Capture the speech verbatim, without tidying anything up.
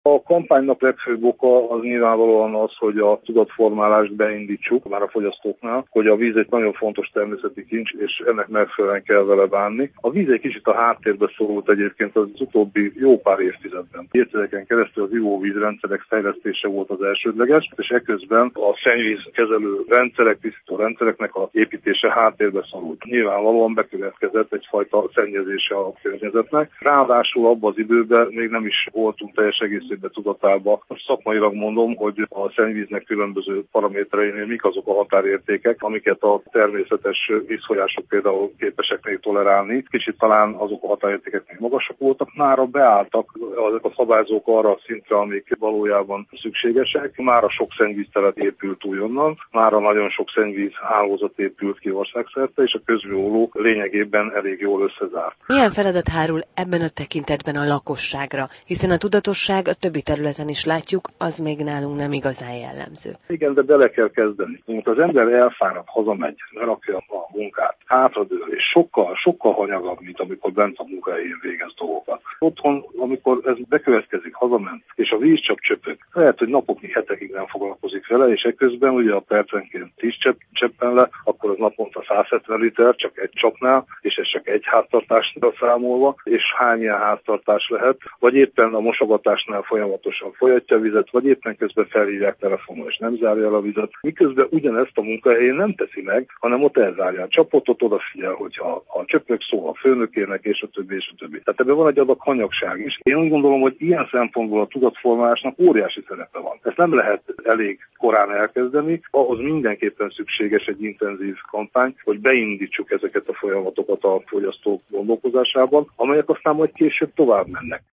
A kampánynak legfőbb oka az nyilvánvalóan az, hogy a tudatformálást beindítsuk már a fogyasztóknál, hogy a víz egy nagyon fontos természeti kincs, és ennek megfelelően kell vele bánni. A víz egy kicsit a háttérbe szorult egyébként az utóbbi jó pár évtizedben. Évtizedeken keresztül az ivóvízrendszerek fejlesztése volt az elsődleges, és eközben a szennyvízkezelő rendszerek, tisztító rendszereknek a építése háttérbe szorult. Nyilvánvalóan bekövetkezett egyfajta szennyezése a környezetnek. Ráadásul abban az időben még nem is voltunk teljes egészében tudatában. Most szakmailag mondom, hogy a szennyvíznek különböző paramétereinél mik azok a határértékek, amiket a természetes vízfolyások például képesek még tolerálni. Kicsit talán azok a határértékek még magasak voltak, mára beálltak azok a szabályzók arra a szintre, amik valójában szükségesek. Mára sok szennyvíztelet épült újonnan, mára nagyon sok szennyvíz hálózat épült ki országszerte, és a közműolló lényegében elég jól összezárt. Milyen feladat hárul ebben a tekintetben a lakosságra, hiszen a tudatosság a többi területen is látjuk, az még nálunk nem igazán jellemző. Igen, de bele kell kezdeni. Amikor az ember elfárad, hazamegy, lerakja a munkát, hátradől, és sokkal, sokkal hanyagabb, mint amikor bent a munkahelyén végez dolgokat. Otthon, amikor ez bekövetkezik, hazament, és a víz csak csöpög, lehet, hogy napokig, hetekig nem foglalkozik vele, és ekközben ugye a percenként tíz csepp, cseppen le, akkor az naponta száz hetven liter, csak egy csapnál, és ez csak egy háztartásnál számolva, és hány ilyen háztartás lehet, vagy éppen a mosogatásnál folyamatosan folyatja a vizet, vagy éppen közben felhívják telefonon, és nem zárja el a vizet. Miközben ugyanezt a munkahelyén nem teszi meg, hanem ott elzárja a csapot, ott odafigyel, hogyha a csöpök szól a főnökének, és a többi, és a többi. Tehát ebben van egy adag hanyagság is. Én úgy gondolom, hogy ilyen szempontból a tudatformálásnak óriási szerepe van. Ezt nem lehet elég korán elkezdeni, ahhoz mindenképpen szükséges egy intenzív kampány, hogy beindítsuk ezeket a folyamatokat a fogyasztók gondolkozásában, amelyek aztán majd később tovább mennek.